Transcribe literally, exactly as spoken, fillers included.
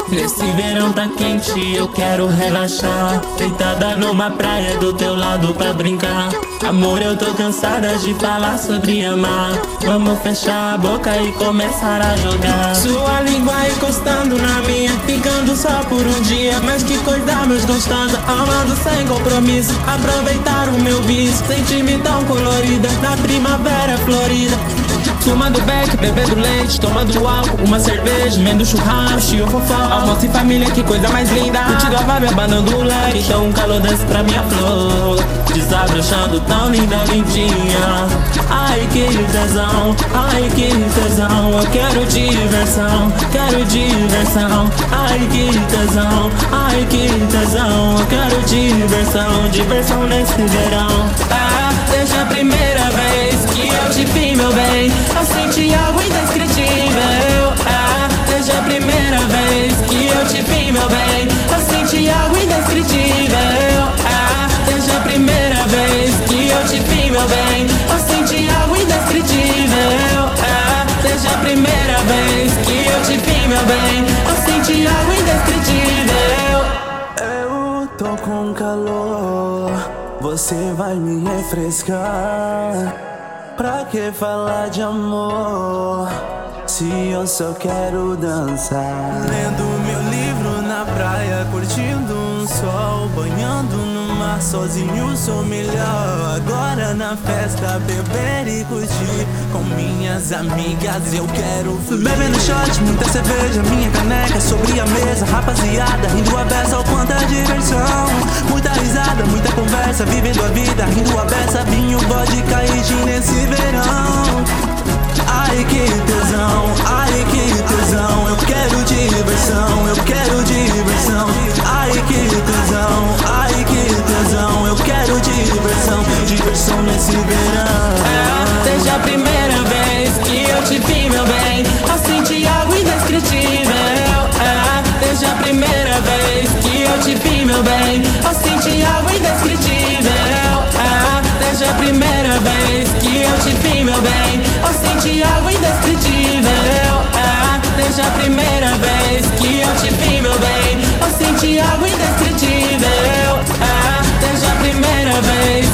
Nesse verão tá quente, eu quero relaxar. Deitada numa praia do teu lado pra brincar. Amor, eu tô cansada de falar sobre amar. Vamos fechar a boca e começar a jogar. Sua língua encostando na minha, ficando só por um dia. Mas que coisa mais gostosa, amando sem compromisso. Aproveitar o meu vício, sentir-me tão colorida na primavera florida. Fumando beck, bebendo leite, tomando álcool, uma cerveja, vendo churrasco e o fofó. Almoço e família, que coisa mais linda. Curtindo a vibe, abanando o leque. Então um calor desce pra minha flor, desabrochando tão linda, lindinha. Ai que tesão, ai que tesão. Eu quero diversão, quero diversão. Ai que tesão, ai que tesão. Eu quero diversão, diversão nesse verão. Ah, desde a primeira vez que eu te vi, meu bem, eu senti algo indescritível. Ah, desde a primeira vez que eu te vi, meu bem, eu senti algo indescritível. Ah, desde a primeira vez que eu te vi, meu bem, eu senti algo indescritível. Ah, desde a primeira vez que eu te vi, meu bem, eu senti algo indescritível. Eu tô com calor, você vai me refrescar. Pra que falar de amor, se eu só quero dançar? Lendo meu livro na praia, curtindo um sol, banhando no mar, sozinho sou melhor. Agora na festa, beber e curtir com minhas amigas, eu quero fluir. Bebendo shot, muita cerveja, minha caneca sobre a mesa. Rapaziada, rindo a beça, o quanto é diversão. Muita risada, muita conversa, vivendo a vida, rindo a beça. Vinho, vodka e gin nesse verão. Ai que tesão, ai que tesão. Eu quero diversão, eu quero diversão. Ai que tesão, ai que tesão. Eu quero diversão, diversão nesse verão. É, desde a primeira vez que eu te vi, meu bem, eu senti algo indescritível. É, desde a primeira vez que eu te vi, meu bem, eu senti algo indescritível. É, desde a primeira vez que eu te vi, meu bem, eu senti algo indescritível. É, desde a primeira vez que eu te vi, meu bem, eu senti algo indescritível. É, desde a primeira vez